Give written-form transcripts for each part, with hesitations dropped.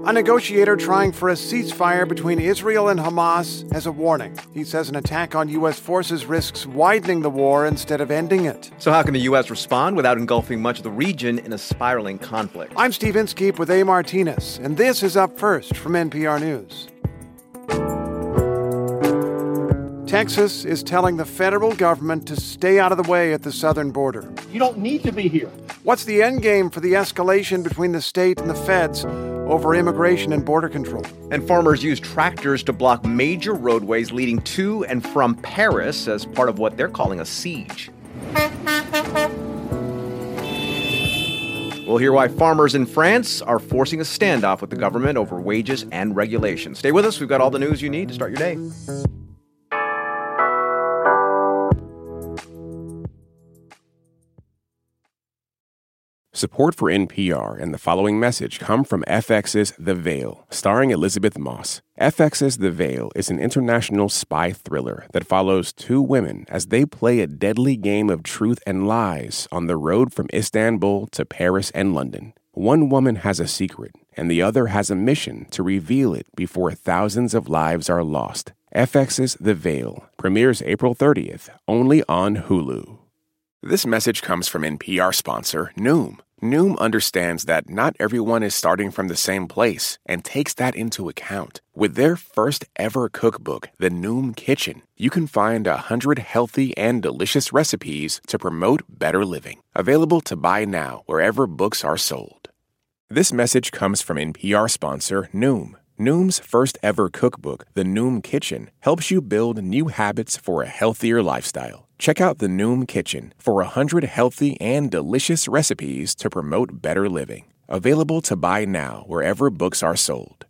A negotiator trying for a ceasefire between Israel and Hamas has a warning. He says an attack on U.S. forces risks widening the war instead of ending it. So how can the U.S. respond without engulfing much of the region in a spiraling conflict? I'm Steve Inskeep with A. Martinez, and this is Up First from NPR News. Texas is telling the federal government to stay out of the way at the southern border. You don't need to be here. What's the end game for the escalation between the state and the feds over immigration and border control? And farmers use tractors to block major roadways leading to and from Paris as part of what they're calling a siege. We'll hear why farmers in France are forcing a standoff with the government over wages and regulations. Stay with us. We've got all the news you need to start your day. Support for NPR and the following message come from FX's The Veil, starring Elizabeth Moss. FX's The Veil is an international spy thriller that follows two women as they play a deadly game of truth and lies on the road from Istanbul to Paris and London. One woman has a secret, and the other has a mission to reveal it before thousands of lives are lost. FX's The Veil premieres April 30th, only on Hulu. This message comes from NPR sponsor Noom. Noom understands that not everyone is starting from the same place and takes that into account. With their first ever cookbook, The Noom Kitchen, you can find 100 healthy and delicious recipes to promote better living. Available to buy now wherever books are sold. This message comes from NPR sponsor Noom. Noom's first ever cookbook, The Noom Kitchen, helps you build new habits for a healthier lifestyle. Check out The Noom Kitchen for 100 healthy and delicious recipes to promote better living. Available to buy now wherever books are sold.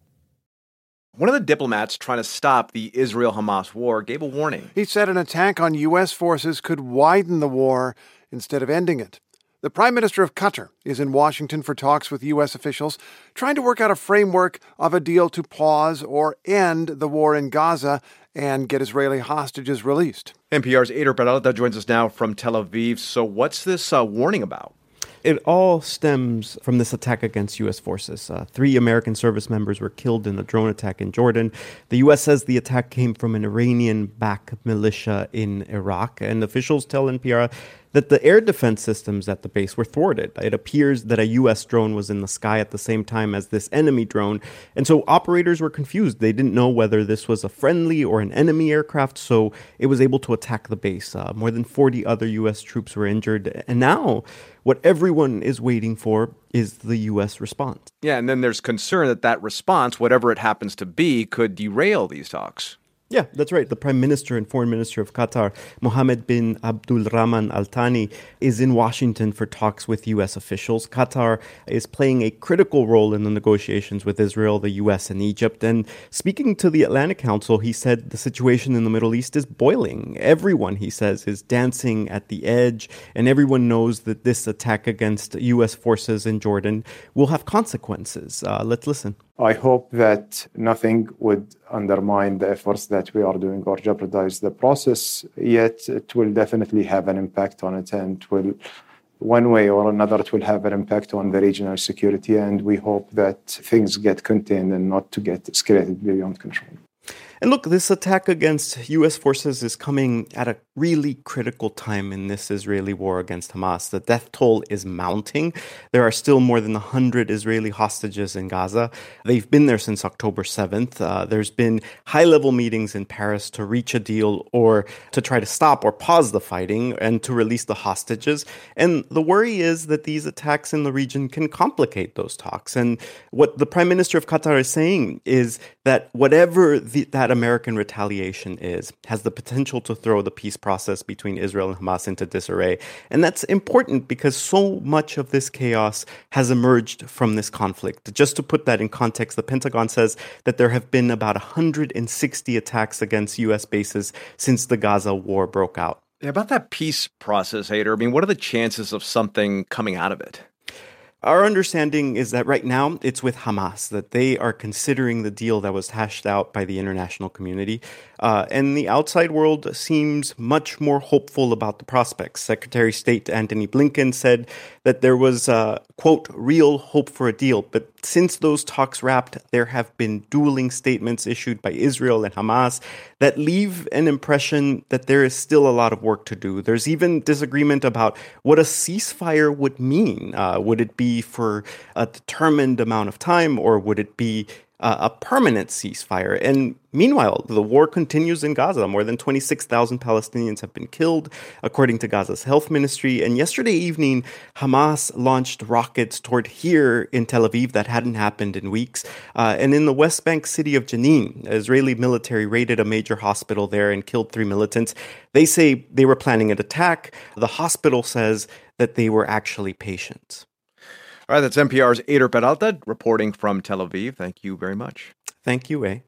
One of the diplomats trying to stop the Israel-Hamas war gave a warning. He said an attack on U.S. forces could widen the war instead of ending it. The Prime Minister of Qatar is in Washington for talks with U.S. officials, trying to work out a framework of a deal to pause or end the war in Gaza and get Israeli hostages released. NPR's Eder Peralta joins us now from Tel Aviv. So what's this warning about? It all stems from this attack against U.S. forces. 3 American service members were killed in a drone attack in Jordan. The U.S. says the attack came from an Iranian-backed militia in Iraq, and officials tell NPR that the air defense systems at the base were thwarted. It appears that a U.S. drone was in the sky at the same time as this enemy drone, and so operators were confused. They didn't know whether this was a friendly or an enemy aircraft, so it was able to attack the base. More than 40 other U.S. troops were injured, and now what everyone is waiting for is the U.S. response. Yeah, and then there's concern that that response, whatever it happens to be, could derail these talks. Yeah, that's right. The Prime Minister and Foreign Minister of Qatar, Mohammed bin Abdulrahman Al Thani, is in Washington for talks with U.S. officials. Qatar is playing a critical role in the negotiations with Israel, the U.S., and Egypt. And speaking to the Atlantic Council, he said the situation in the Middle East is boiling. Everyone, he says, is dancing at the edge, and everyone knows that this attack against U.S. forces in Jordan will have consequences. Let's listen. I hope that nothing would undermine the efforts that we are doing or jeopardize the process, yet it will definitely have an impact on it, and will, one way or another, it will have an impact on the regional security, and we hope that things get contained and not to get escalated beyond control. And look, this attack against U.S. forces is coming at a really critical time in this Israeli war against Hamas. The death toll is mounting. There are still more than 100 Israeli hostages in Gaza. They've been there since October 7th. There's been high-level meetings in Paris to reach a deal or to try to stop or pause the fighting and to release the hostages. And the worry is that these attacks in the region can complicate those talks. And what the Prime Minister of Qatar is saying is that whatever that American retaliation has the potential to throw the peace process between Israel and Hamas into disarray. And that's important because so much of this chaos has emerged from this conflict. Just to put that in context, the Pentagon says that there have been about 160 attacks against U.S. bases since the Gaza war broke out. Yeah, about that peace process, Eder, I mean, what are the chances of something coming out of it? Our understanding is that right now it's with Hamas, that they are considering the deal that was hashed out by the international community. And the outside world seems much more hopeful about the prospects. Secretary of State Antony Blinken said that there was quote, real hope for a deal. But since those talks wrapped, there have been dueling statements issued by Israel and Hamas that leave an impression that there is still a lot of work to do. There's even disagreement about what a ceasefire would mean. Would it be for a determined amount of time, or would it be a permanent ceasefire? And meanwhile, the war continues in Gaza. More than 26,000 Palestinians have been killed, according to Gaza's health ministry. And yesterday evening, Hamas launched rockets toward here in Tel Aviv that hadn't happened in weeks. And in the West Bank city of Jenin, Israeli military raided a major hospital there and killed 3 militants. They say they were planning an attack. The hospital says that they were actually patients. All right, that's NPR's Eyder Peralta reporting from Tel Aviv. Thank you very much. Thank you, A.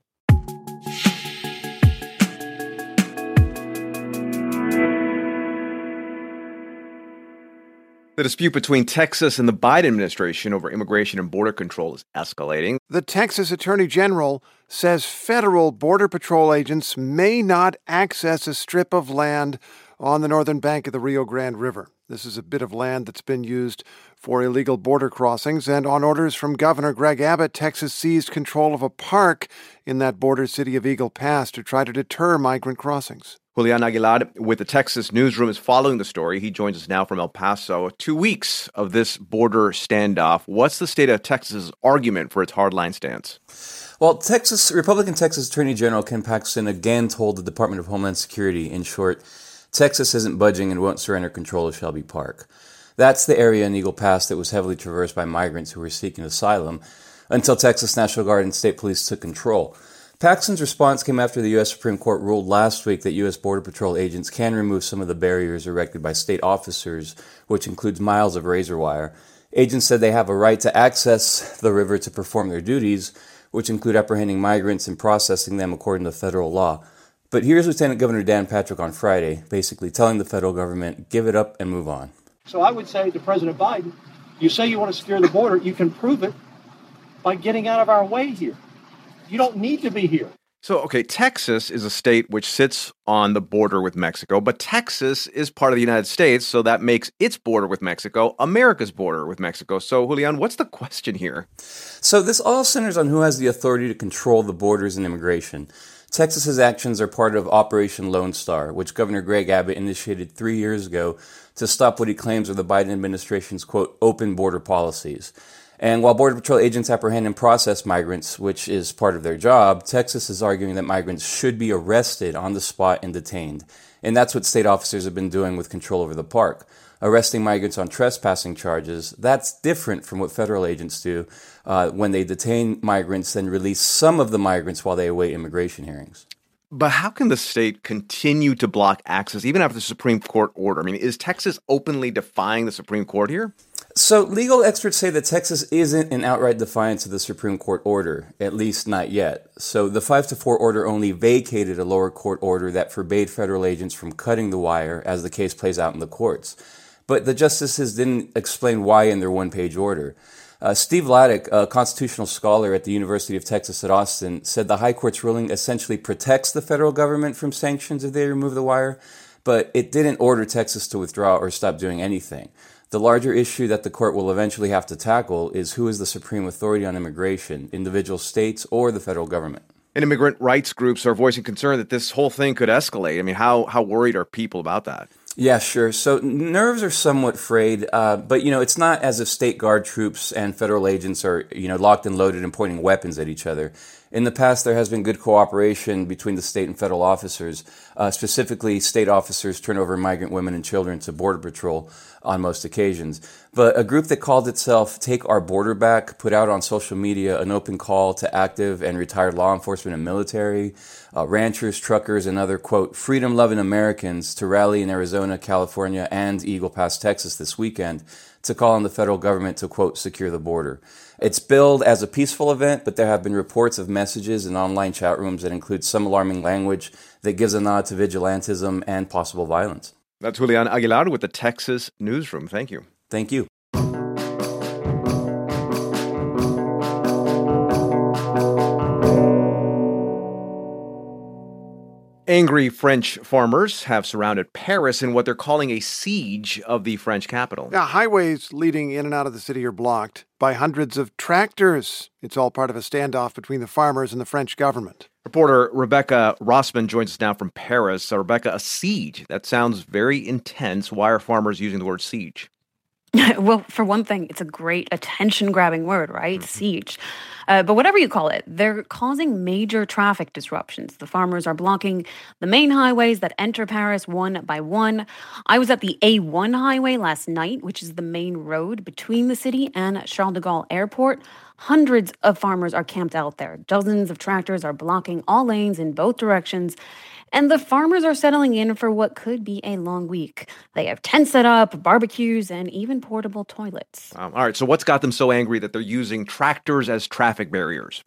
The dispute between Texas and the Biden administration over immigration and border control is escalating. The Texas Attorney General says federal Border Patrol agents may not access a strip of land on the northern bank of the Rio Grande River. This is a bit of land that's been used for illegal border crossings, and on orders from Governor Greg Abbott, Texas seized control of a park in that border city of Eagle Pass to try to deter migrant crossings. Julian Aguilar with the Texas Newsroom is following the story. He joins us now from El Paso. 2 weeks of this border standoff. What's the state of Texas's argument for its hardline stance? Well, Republican Texas Attorney General Ken Paxton again told the Department of Homeland Security, in short, Texas isn't budging and won't surrender control of Shelby Park. That's the area in Eagle Pass that was heavily traversed by migrants who were seeking asylum until Texas National Guard and state police took control. Paxton's response came after the U.S. Supreme Court ruled last week that U.S. Border Patrol agents can remove some of the barriers erected by state officers, which includes miles of razor wire. Agents said they have a right to access the river to perform their duties, which include apprehending migrants and processing them according to federal law. But here's Lieutenant Governor Dan Patrick on Friday, basically telling the federal government, give it up and move on. So I would say to President Biden, you say you want to secure the border, you can prove it by getting out of our way here. You don't need to be here. So, okay, Texas is a state which sits on the border with Mexico, but Texas is part of the United States, so that makes its border with Mexico America's border with Mexico. So, Julian, what's the question here? So this all centers on who has the authority to control the borders and immigration. Texas's actions are part of Operation Lone Star, which Governor Greg Abbott initiated 3 years ago to stop what he claims are the Biden administration's, quote, open border policies. And while Border Patrol agents apprehend and process migrants, which is part of their job, Texas is arguing that migrants should be arrested on the spot and detained. And that's what state officers have been doing with control over the park. Arresting migrants on trespassing charges, that's different from what federal agents do when they detain migrants and release some of the migrants while they await immigration hearings. But how can the state continue to block access even after the Supreme Court order? I mean, is Texas openly defying the Supreme Court here? So legal experts say that Texas isn't in outright defiance of the Supreme Court order, at least not yet. So the 5-4 order only vacated a lower court order that forbade federal agents from cutting the wire as the case plays out in the courts. But the justices didn't explain why in their one-page order. Steve Laddick, a constitutional scholar at the University of Texas at Austin, said the High Court's ruling essentially protects the federal government from sanctions if they remove the wire, but it didn't order Texas to withdraw or stop doing anything. The larger issue that the court will eventually have to tackle is who is the supreme authority on immigration, individual states or the federal government. And immigrant rights groups are voicing concern that this whole thing could escalate. I mean, how worried are people about that? Yeah, sure. So nerves are somewhat frayed, but, it's not as if state guard troops and federal agents are, locked and loaded and pointing weapons at each other. In the past, there has been good cooperation between the state and federal officers. Specifically, state officers turn over migrant women and children to Border Patrol on most occasions. But a group that called itself Take Our Border Back put out on social media an open call to active and retired law enforcement and military, ranchers, truckers, and other, quote, freedom-loving Americans to rally in Arizona, California, and Eagle Pass, Texas this weekend to call on the federal government to, quote, secure the border. It's billed as a peaceful event, but there have been reports of messages in online chat rooms that include some alarming language that gives a nod to vigilantism and possible violence. That's Julian Aguilar with the Texas Newsroom. Thank you. Thank you. Angry French farmers have surrounded Paris in what they're calling a siege of the French capital. Now, highways leading in and out of the city are blocked by hundreds of tractors. It's all part of a standoff between the farmers and the French government. Reporter Rebecca Rossman joins us now from Paris. Rebecca, a siege. That sounds very intense. Why are farmers using the word siege? Well, for one thing, it's a great attention-grabbing word, right? Siege. But whatever you call it, they're causing major traffic disruptions. The farmers are blocking the main highways that enter Paris one by one. I was at the A1 highway last night, which is the main road between the city and Charles de Gaulle Airport. Hundreds of farmers are camped out there. Dozens of tractors are blocking all lanes in both directions. And the farmers are settling in for what could be a long week. They have tents set up, barbecues, and even portable toilets. All right, so what's got them so angry that they're using tractors as traffic barriers?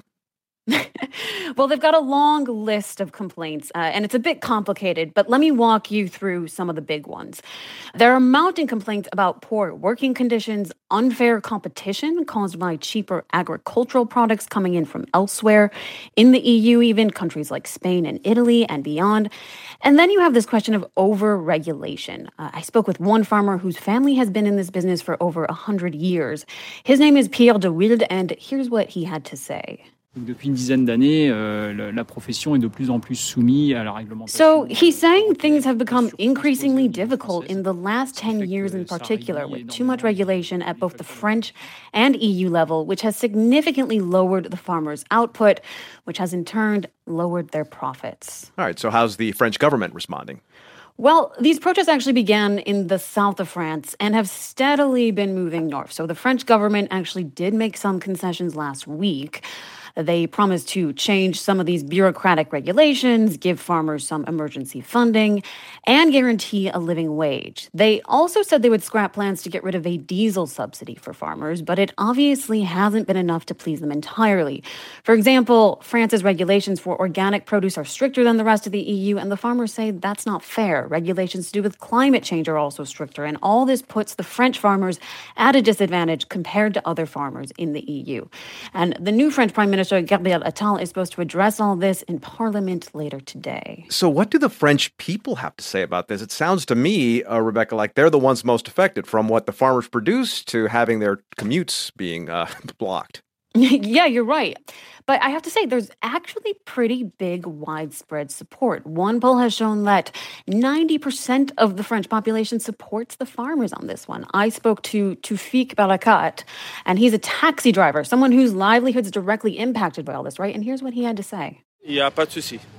Well, they've got a long list of complaints, and it's a bit complicated, but let me walk you through some of the big ones. There are mounting complaints about poor working conditions, unfair competition caused by cheaper agricultural products coming in from elsewhere, in the EU even, countries like Spain and Italy and beyond. And then you have this question of over-regulation. I spoke with one farmer whose family has been in this business for over 100 years. His name is Pierre de Wilde, and here's what he had to say. Depuis une dizaine d'années, la profession est de plus en plus soumise à la réglementation. So he's saying things have become increasingly difficult in the last 10 years in particular, with too much regulation at both the French and EU level, which has significantly lowered the farmers' output, which has in turn lowered their profits. All right, so how's the French government responding? Well, these protests actually began in the south of France and have steadily been moving north. So the French government actually did make some concessions last week. They promised to change some of these bureaucratic regulations, give farmers some emergency funding, and guarantee a living wage. They also said they would scrap plans to get rid of a diesel subsidy for farmers, but it obviously hasn't been enough to please them entirely. For example, France's regulations for organic produce are stricter than the rest of the EU, and the farmers say that's not fair. Regulations to do with climate change are also stricter, and all this puts the French farmers at a disadvantage compared to other farmers in the EU. And the new French Prime Minister Gabriel Attal is supposed to address all this in Parliament later today. So what do the French people have to say about this? It sounds to me, Rebecca, like they're the ones most affected, from what the farmers produce to having their commutes being blocked. Yeah, you're right. But I have to say, there's actually pretty big, widespread support. One poll has shown that 90% of the French population supports the farmers on this one. I spoke to Toufik Barakat, and he's a taxi driver, someone whose livelihood is directly impacted by all this, right? And here's what he had to say. Il n'y a pas de souci.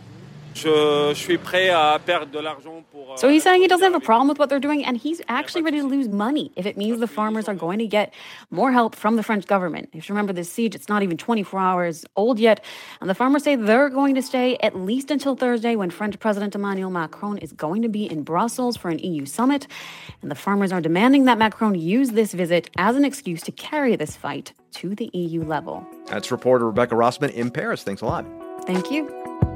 Je suis prêt à perdre de l'argent pour... So he's saying he doesn't have a problem with what they're doing, and he's actually ready to lose money if it means the farmers are going to get more help from the French government. If you remember this siege, it's not even 24 hours old yet, and the farmers say they're going to stay at least until Thursday, when French President Emmanuel Macron is going to be in Brussels for an EU summit, and the farmers are demanding that Macron use this visit as an excuse to carry this fight to the EU level. That's reporter Rebecca Rossman in Paris. Thanks a lot. Thank you.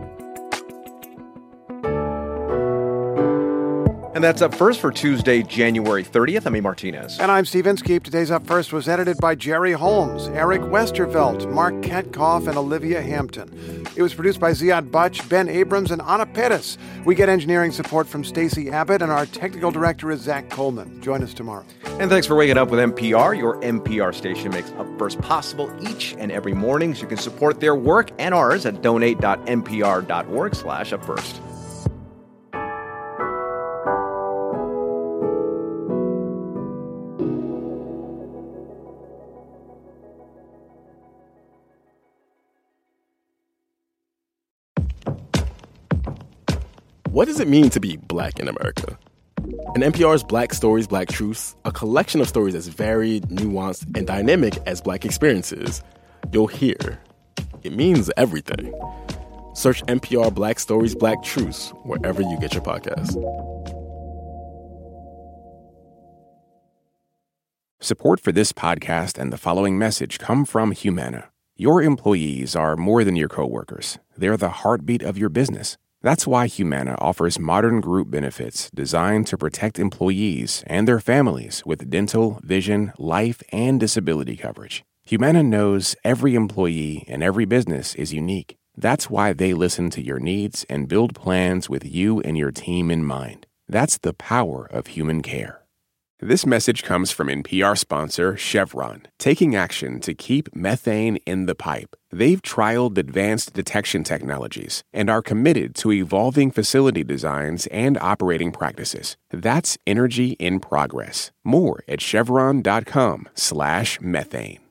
And that's Up First for Tuesday, January 30th. I'm A. Martinez. And I'm Steve Inskeep. Today's Up First was edited by Jerry Holmes, Eric Westervelt, Mark Ketkoff, and Olivia Hampton. It was produced by Ziad Butch, Ben Abrams, and Ana Perez. We get engineering support from Stacey Abbott, and our technical director is Zach Coleman. Join us tomorrow. And thanks for waking up with NPR. Your NPR station makes Up First possible each and every morning. So you can support their work and ours at donate.npr.org/upfirst. What does it mean to be Black in America? In NPR's Black Stories, Black Truths, a collection of stories as varied, nuanced, and dynamic as Black experiences, you'll hear it means everything. Search NPR Black Stories, Black Truths wherever you get your podcasts. Support for this podcast and the following message come from Humana. Your employees are more than your coworkers. They're the heartbeat of your business. That's why Humana offers modern group benefits designed to protect employees and their families with dental, vision, life, and disability coverage. Humana knows every employee and every business is unique. That's why they listen to your needs and build plans with you and your team in mind. That's the power of human care. This message comes from NPR sponsor Chevron, taking action to keep methane in the pipe. They've trialed advanced detection technologies and are committed to evolving facility designs and operating practices. That's energy in progress. More at chevron.com/methane.